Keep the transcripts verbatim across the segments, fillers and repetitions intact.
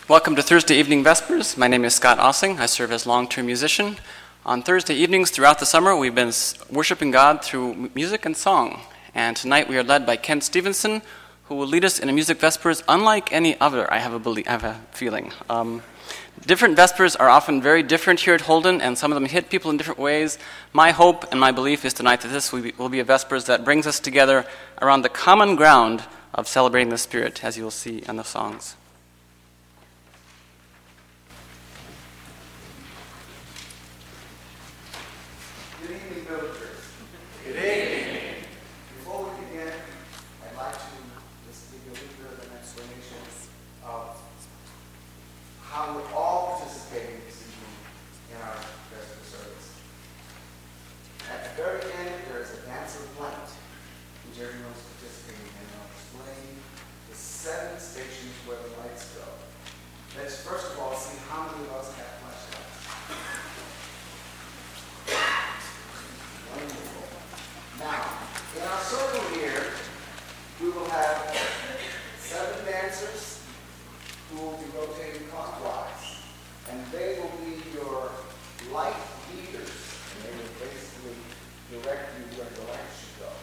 Welcome to Thursday Evening Vespers. My name is Scott Ossing. I serve as long-term musician. On Thursday evenings throughout the summer, we've been worshiping God through music and song. And tonight we are led by Ken Stevenson, who will lead us in a music Vespers unlike any other, I have a, belie- I have a feeling. Um, different Vespers are often very different here at Holden, and some of them hit people in different ways. My hope and my belief is tonight that this will be, will be a Vespers that brings us together around the common ground of celebrating the Spirit, as you will see in the songs. How we're all participating this evening in our Vesper service. At the very end, there is a dance of light, which everyone's participating in. I'll explain the seven stations where the lights go. Let's first of all see how many of us have flashlights. Wonderful. Now, in our circle here, we will have seven dancers who will be rotating clockwise. And they will be your light leaders. And they will basically direct you where the lights should go.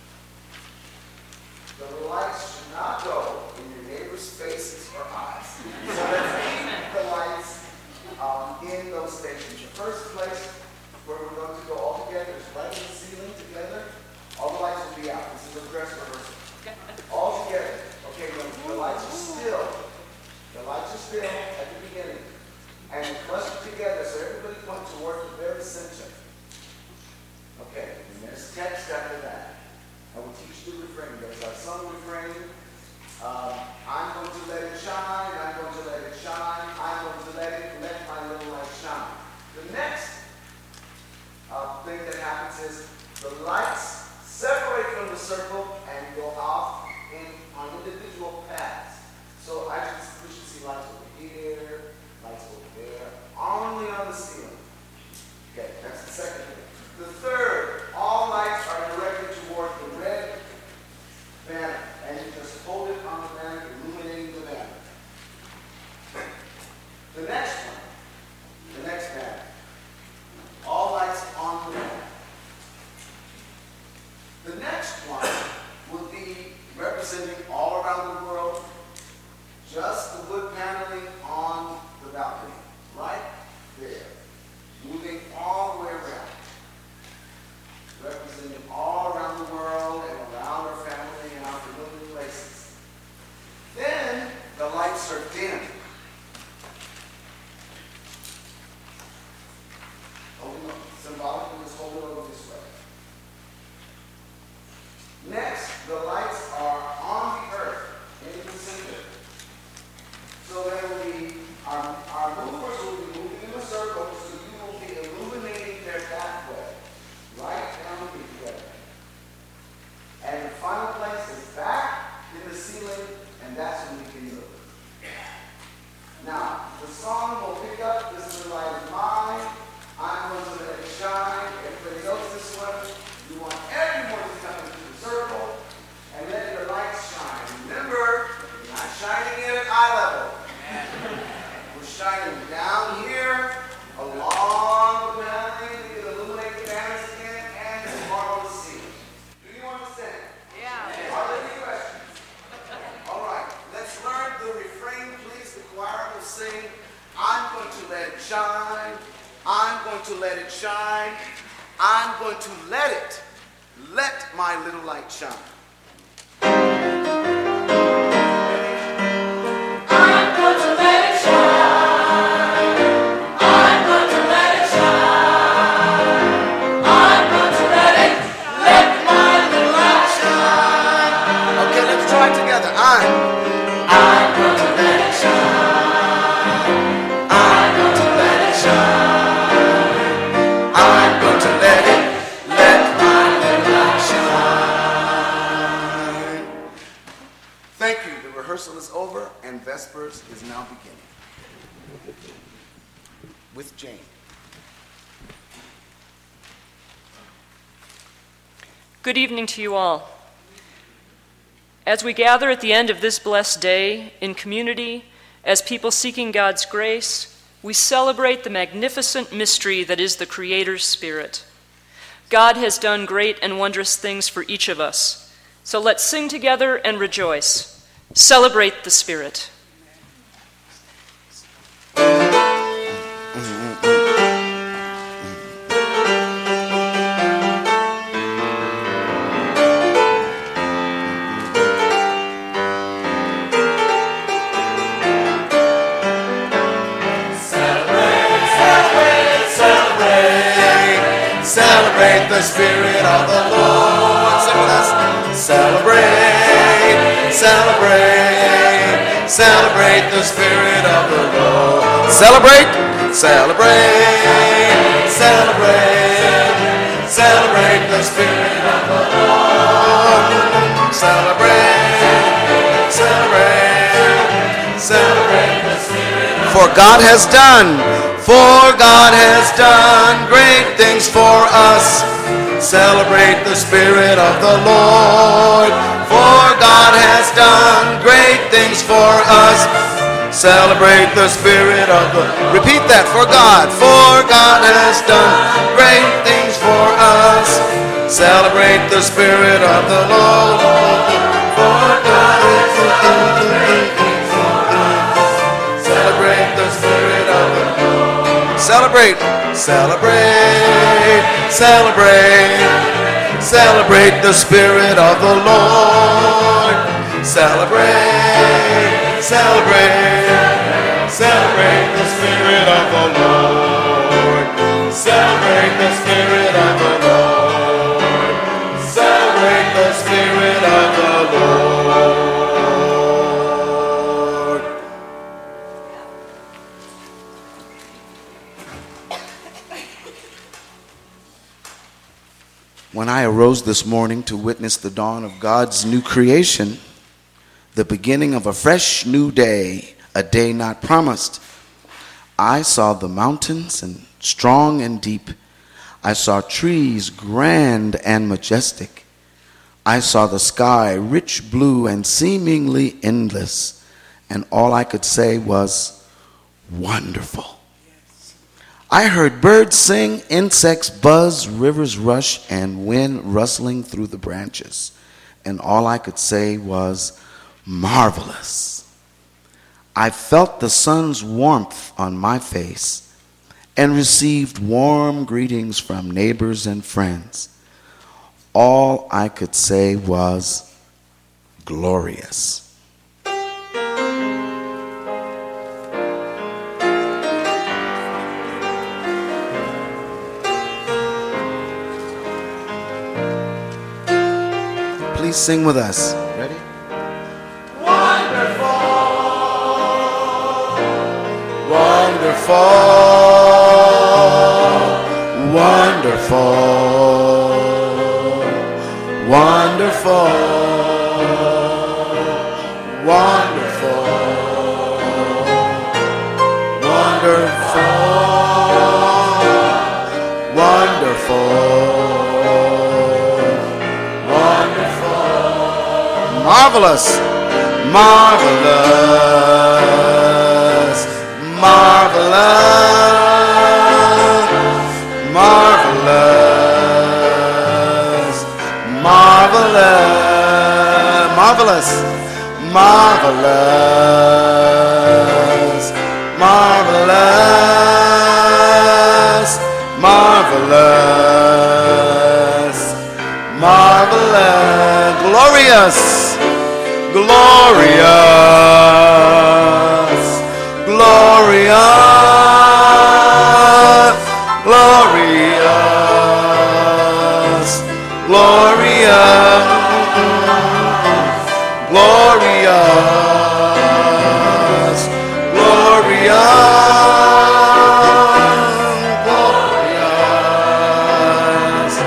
The lights should not go in your neighbor's faces or eyes. So let's keep the lights um, in those stations. The first place where we're going to go all together is right in the ceiling together. All the lights will be out. This is a dress rehearsal. All together. Okay, the, the lights are still. The lights are still at the beginning. And we cluster together so everybody points toward the very center. Okay, and there's text after that. I will teach the refrain. There's our song refrain. Um, I'm going to let it shine, I'm going to let it shine, I'm going to let it, let my little light shine. The next uh, thing that happens is the lights separate from the circle and go off in, on individual paths. So I just we should see lights over here, lights over there, only on the ceiling. Okay, that's the second thing. The third, all lights are directed toward the red banner, and you just hold it on the banner, illuminating the banner. The next one, the next banner, all lights on the banner. The next one will be representing all around the world. Just the wood paneling on the balcony, right there. Moving all the way around. Representing all around the world and around our family and our familiar places. Then the lights are dim. Hold it up. Symbolically, just hold it over this way. Next, the lights are on the earth, in the center. So there will be, our, our movers will be moving in a circle, so you will be illuminating their pathway, right down the beach. And the final place is back in the ceiling, and that's when we can move. Now, the song will pick up, this is the light of mine, I'm going to let it shine, everybody knows this one. You want everyone to come into the circle, and let your lights shine. Remember, you're not shining in at eye level. We're shining down here, along the paneling, we can illuminate the banners again, and tomorrow the ceiling. Do you understand? Yeah. Are there any questions? All right, let's learn the refrain, please. The choir will sing, I'm going to let it shine, I'm going to let it shine, I'm going to let it, let my little light shine. Is over and Vespers is now beginning with Jane. Good evening to you all. As we gather at the end of this blessed day in community As people seeking God's grace, we celebrate the magnificent mystery that is the Creator's Spirit. God has done great and wondrous things for each of us. So let's sing together and rejoice. Celebrate the Spirit. Celebrate the Spirit of the Lord. Sing with us. Celebrate, celebrate, celebrate the Spirit of the Lord. Celebrate, celebrate, celebrate, celebrate the Spirit of the Lord. Celebrate, celebrate, celebrate the Spirit of the Lord. For God has done. For God has done great things for us. Celebrate the Spirit of the Lord. For God has done great things for us. Celebrate the Spirit of the Lord. Repeat that. For God. For God has done great things for us. Celebrate the Spirit of the Lord. For God has done great things for us. Celebrate the Spirit of the Lord. Celebrate, celebrate, celebrate, celebrate the Spirit of the Lord. Celebrate, celebrate, celebrate the Spirit of the Lord. Celebrate the Spirit of the Lord. Celebrate the Spirit of the Lord. When I arose this morning to witness the dawn of God's new creation, the beginning of a fresh new day, a day not promised, I saw the mountains and strong and deep. I saw trees grand and majestic. I saw the sky rich blue and seemingly endless, and all I could say was, wonderful. I heard birds sing, insects buzz, rivers rush, and wind rustling through the branches. And all I could say was, marvelous. I felt the sun's warmth on my face and received warm greetings from neighbors and friends. All I could say was, glorious. Please sing with us. Ready? Wonderful, wonderful, wonderful, wonderful, wonderful, wonderful, wonderful. Marvelous, marvelous, marvelous, marvelous, marvelous, marvelous, marvelous, marvelous, marvelous, marvelous, glorious. Glorious, glorious, glorious, glorious, glorious, glorious,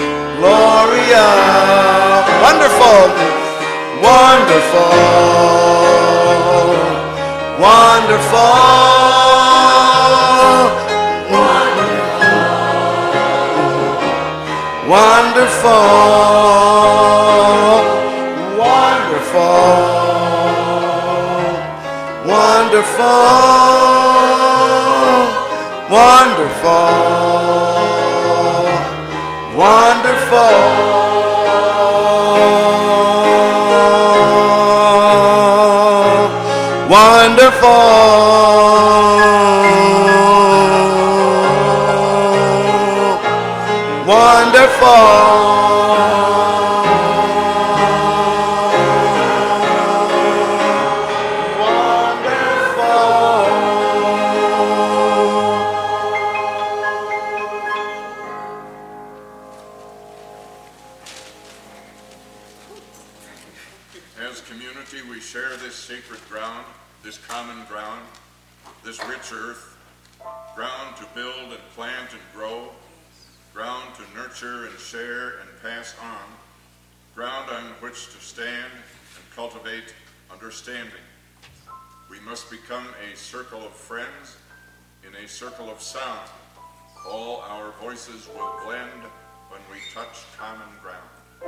glorious, wonderful. Wonderful, wonderful, wonderful, wonderful, wonderful, wonderful, wonderful, wonderful. Wonderful, wonderful, As community, we share this sacred ground, this common ground, this rich earth, ground to build and plant and grow, ground to nurture and share and pass on, ground on which to stand and cultivate understanding. We must become a circle of friends in a circle of sound. All our voices will blend when we touch common ground.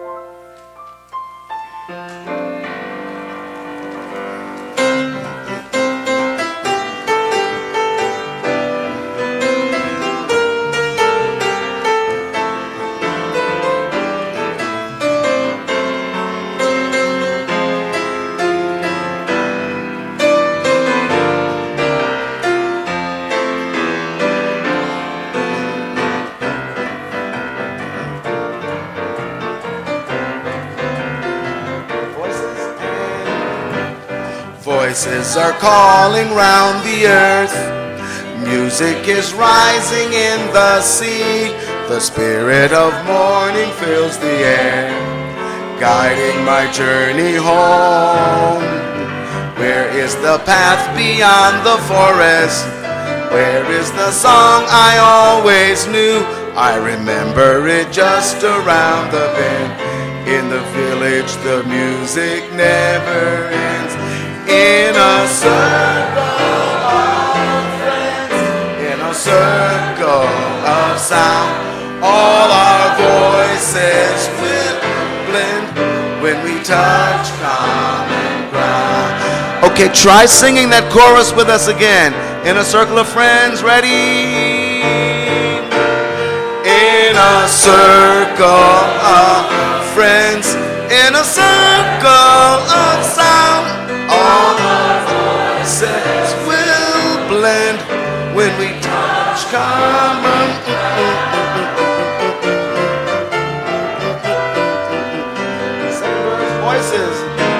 Voices are calling round the earth. Music is rising in the sea. The spirit of morning fills the air, guiding my journey home. Where is the path beyond the forest? Where is the song I always knew? I remember it just around the bend. In the village the music never ends. In a circle of friends, in a circle of sound, all our voices will blend when we touch common ground. Okay, try singing that chorus with us again. In a circle of friends, ready? In a circle of friends, in a circle of sound, all our voices will blend when we touch common. Voices.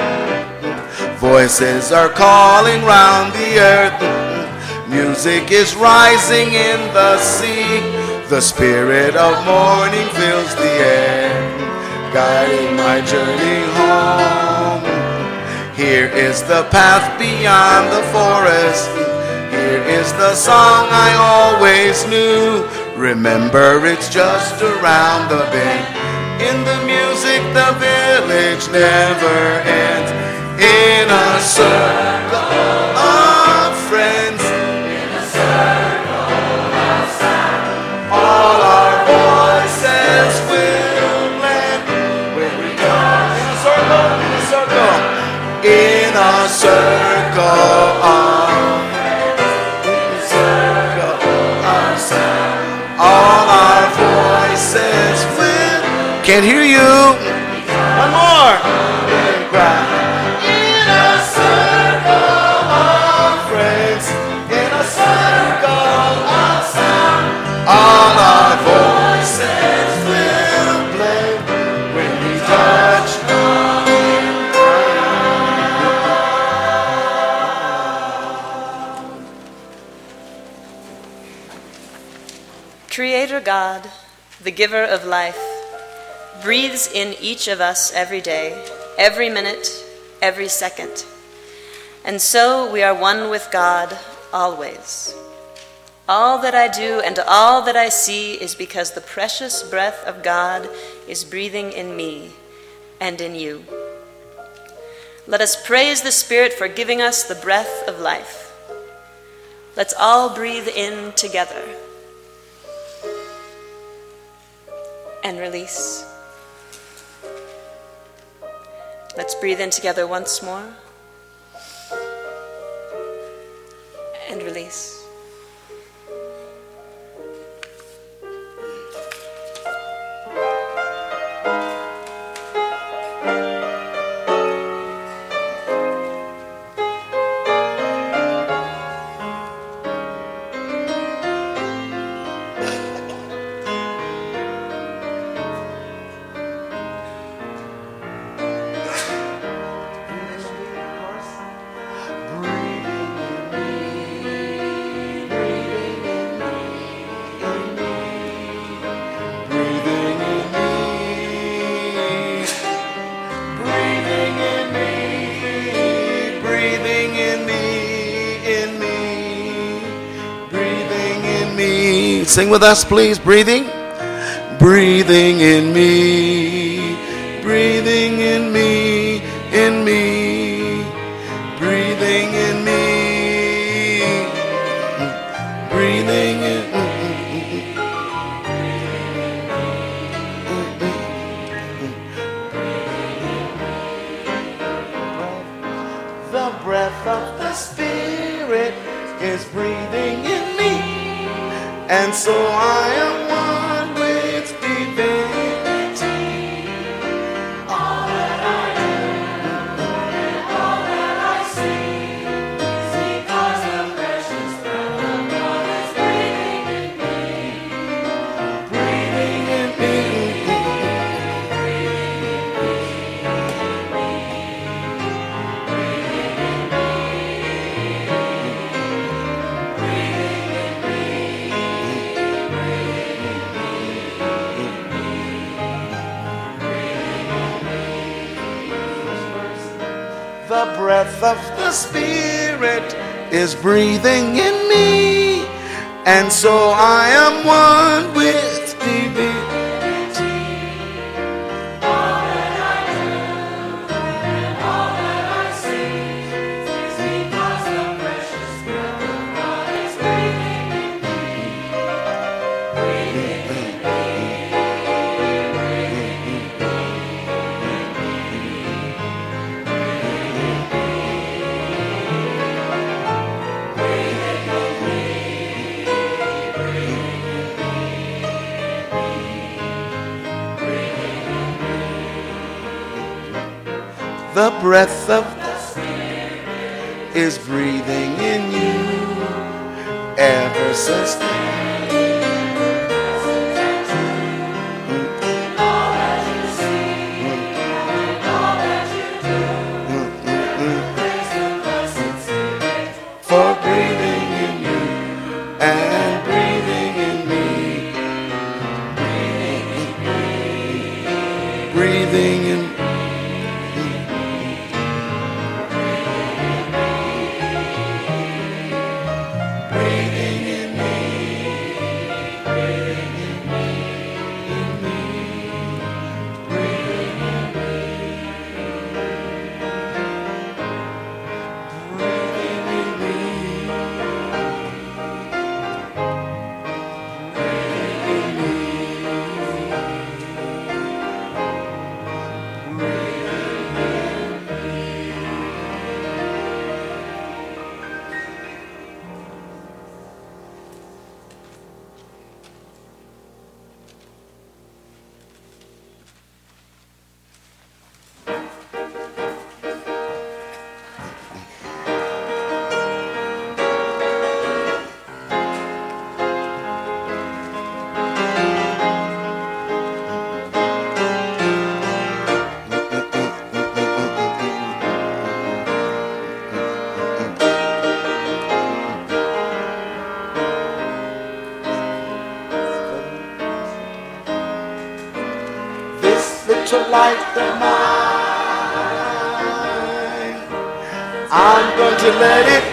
Voices are calling round the earth. Music is rising in the sea. The spirit of morning fills the air, guiding my journey home. Here is the path beyond the forest. Here is the song I always knew. Remember, it's just around the bend. In the music, the village never ends. In a circle of friends, in a circle of sound, all our voices will blend when we go in a circle, in a circle. In a circle of friends, in a circle of sound, all our voices will. Can't hear you. One more. In a circle of friends, in a circle of sound, all our voices will blend when we touch common ground. Creator God, the giver of life, breathes in each of us every day, every minute, every second. And so we are one with God always. All that I do and all that I see is because the precious breath of God is breathing in me and in you. Let us praise the Spirit for giving us the breath of life. Let's all breathe in together and release. Let's breathe in together once more. and release. Sing with us, please. Breathing. Breathing in me. Breathing in me. In me. Breathing in me. Breathing in The breath of the Spirit is breathing in me. And so I am one with divinity. All that I do and all that I see is because the precious breath of God is breathing in me. Breathing in me. The breath of the Spirit is breathing in me, and so I am one with divinity. All that I do and all that I see is because the precious breath of God is breathing in me. Breathing in me. The breath of the Spirit is breathing in you ever since then. All that you see and all that you do, praise the blessed Spirit for breathing in you and breathing in me. Breathing in me. Light of mine, I'm going to let it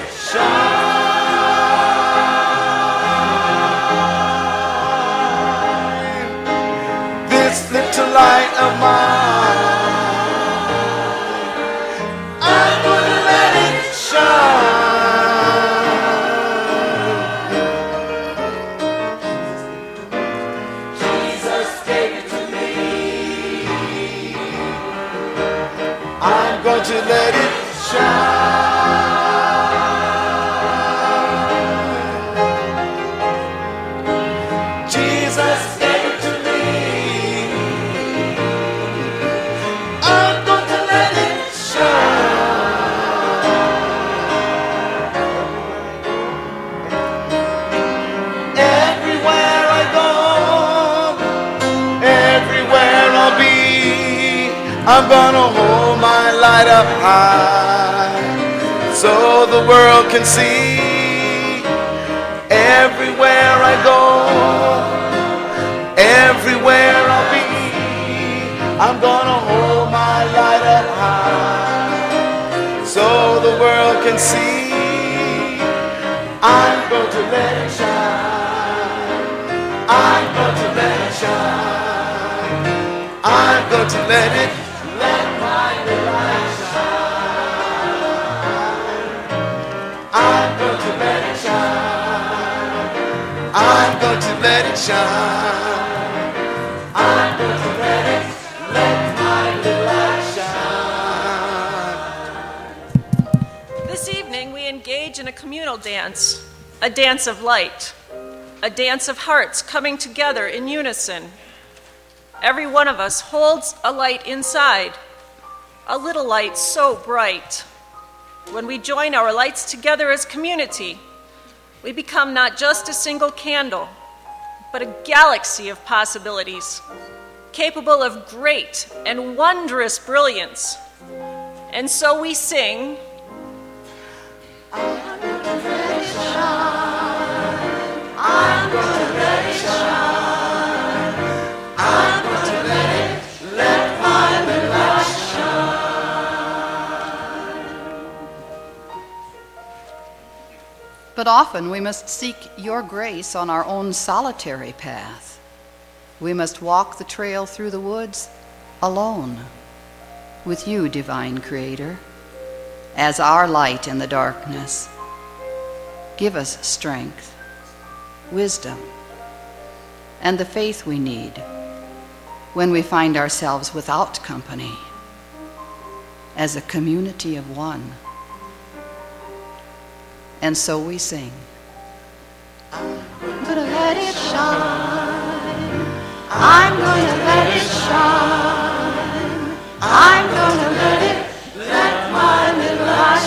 shine. This little light of mine, I'm going to let it shine. Jesus gave it to me. I'm going to let it shine. I'm gonna hold my light up high so the world can see. Everywhere I go, everywhere I'll be, I'm gonna hold my light up high so the world can see. I'm going to let it shine. I'm going to let it shine. I'm going to let it, let my light shine. I'm going to let it shine. I'm going to let it shine. I'm going to let it, let my light shine. This evening we engage in a communal dance, a dance of light, a dance of hearts coming together in unison. Every one of us holds a light inside, a little light so bright. When we join our lights together as community, we become not just a single candle, but a galaxy of possibilities, capable of great and wondrous brilliance. And so we sing, I'm going to let it shine. I'm going to let it shine. I'm going to let it, let my light shine. But often we must seek your grace on our own solitary path. We must walk the trail through the woods alone, with you, divine Creator, as our light in the darkness. Give us strength, wisdom, and the faith we need when we find ourselves without company, as a community of one. And so we sing. I'm gonna let it shine. I'm gonna let it shine. I'm gonna let it, let my little light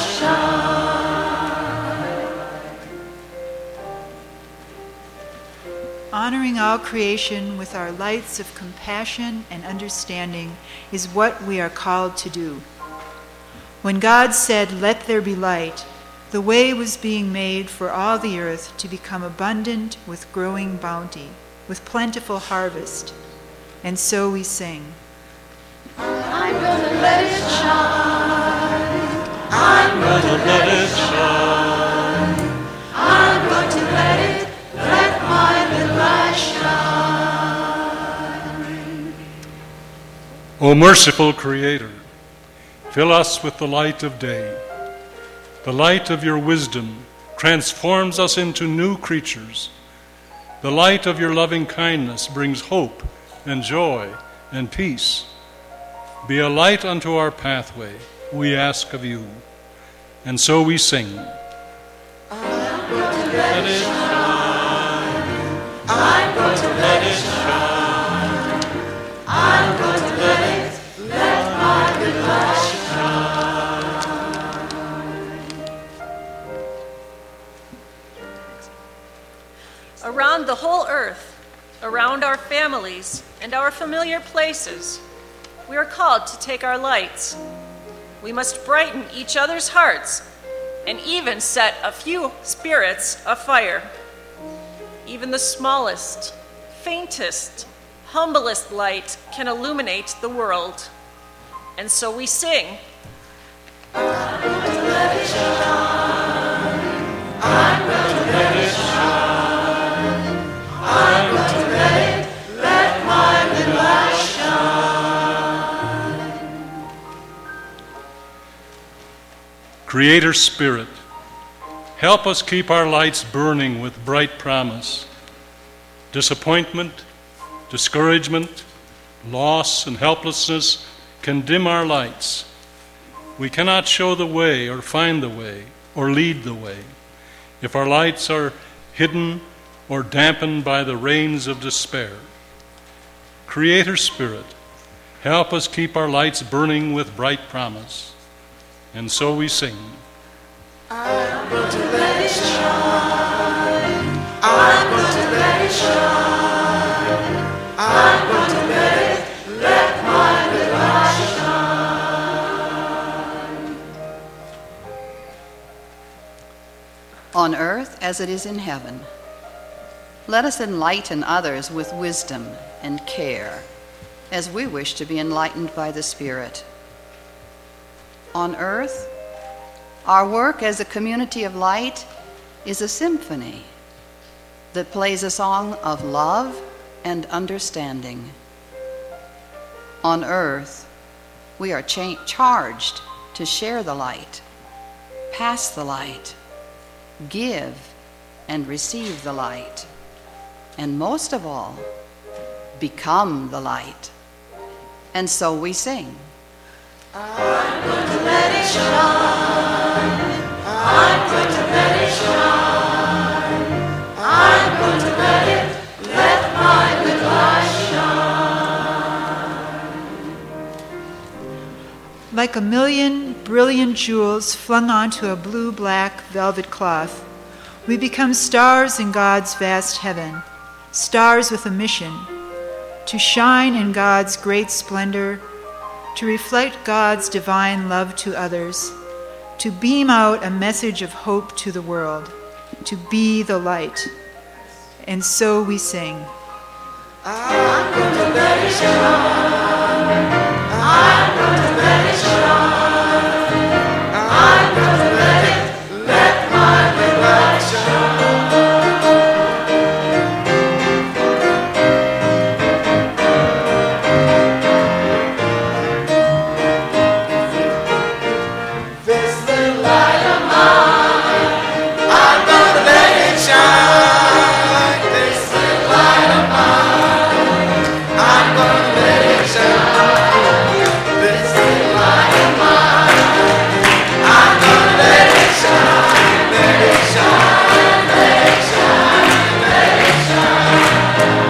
shine. Honoring all creation with our lights of compassion and understanding is what we are called to do. When God said, "Let there be light," the way was being made for all the earth to become abundant with growing bounty, with plentiful harvest. And so we sing. I'm gonna let it shine. I'm gonna let it shine. I'm going to let it, let my little light shine. O merciful Creator, fill us with the light of day. The light of your wisdom transforms us into new creatures. The light of your loving kindness brings hope and joy and peace. Be a light unto our pathway, we ask of you. And so we sing. I'm going to let it shine. I'm going to let it shine. I'm going to let it, let my good light shine. Around the whole earth, around our families and our familiar places, we are called to take our lights. We must brighten each other's hearts and even set a few spirits afire. Even the smallest, faintest, humblest light can illuminate the world. And so we sing. I'm going to let it shine. I'm going to let it shine. I'm going to let it, let my little light shine. Creator Spirit, help us keep our lights burning with bright promise. Disappointment, discouragement, loss, and helplessness can dim our lights. We cannot show the way or find the way or lead the way if our lights are hidden or dampened by the rains of despair. Creator Spirit, help us keep our lights burning with bright promise. And so we sing. I'm going to let it shine. I'm going to let it shine. I'm going to let it, let my good light shine. on earth as it is in heaven. Let us enlighten others with wisdom and care, as we wish to be enlightened by the Spirit. On earth, our work as a community of light is a symphony that plays a song of love and understanding. On earth, we are cha- charged to share the light, pass the light, give and receive the light, and most of all, become the light. And so we sing. I'm going to let it shine. I'm going to let it shine. I'm going to let it, let my good light shine. Like a million brilliant jewels flung onto a blue-black velvet cloth, we become stars in God's vast heaven, stars with a mission, to shine in God's great splendor, to reflect God's divine love to others, to beam out a message of hope to the world, to be the light. And so we sing. I'm going to let it shine. I'm going to let it shine. I'm going to let it, let my good light This little light of mine, I'm gonna let it shine. This little light of mine, I'm gonna let it shine. This little light of mine, I'm gonna let it shine. Let it shine, let it shine, let it shine.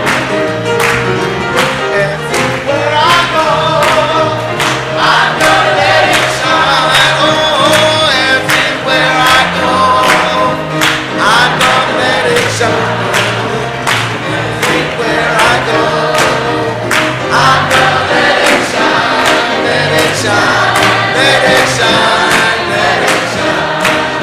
Everywhere I go, I'm gonna let it shine. Oh, everywhere I go, I'm gonna let it shine. Everywhere I go, I'm gonna let it shine. Let it shine, let it shine, let it shine.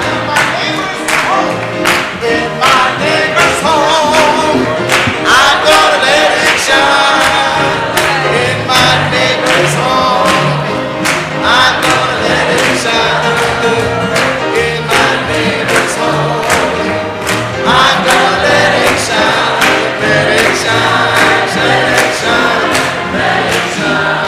In my neighbor's home, I'm gonna let it shine. In my neighbor's home, I'm gonna let it shine. In my neighbor's home, I'm gonna let it shine. Let it shine, let it shine, let it shine.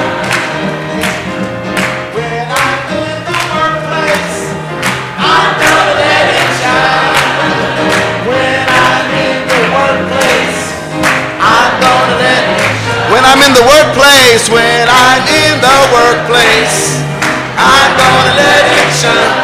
When I'm in the workplace, I'm gonna let it shine. When I'm in the workplace, I'm gonna let it shine. When I'm in the workplace, when I'm in the workplace, I'm gonna let it shine.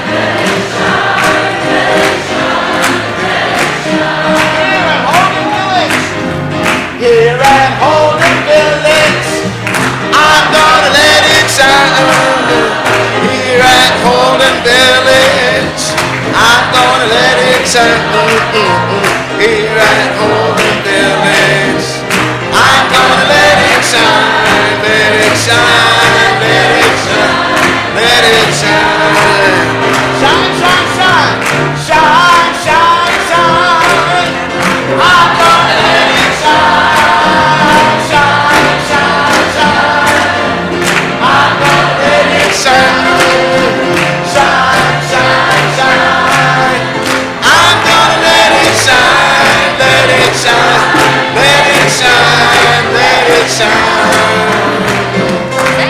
Here at Holden Village, I'm gonna let it shine. Here at Holden Village, I'm gonna let it shine. Here at Holden Village, I'm gonna let it shine. Let it shine, let it shine, let it shine. Shine, shine, shine, shine, shine, shine. I'm gonna let it shine, shine, shine, shine. I'm gonna let it shine, shine, shine, shine. I'm gonna let it shine, let it shine, let it shine, let it shine.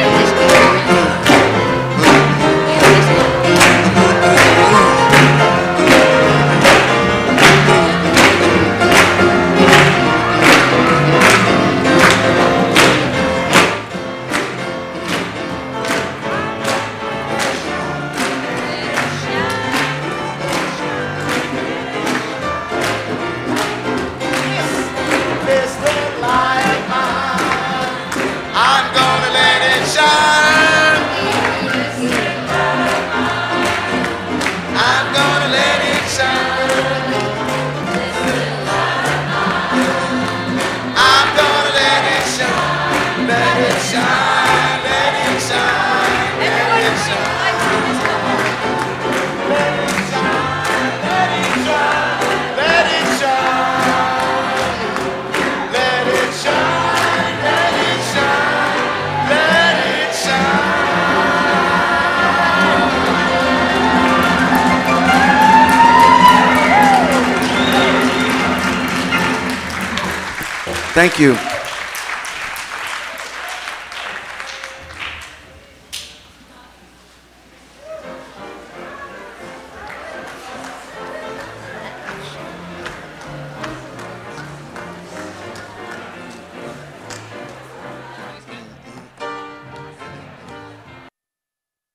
Thank you.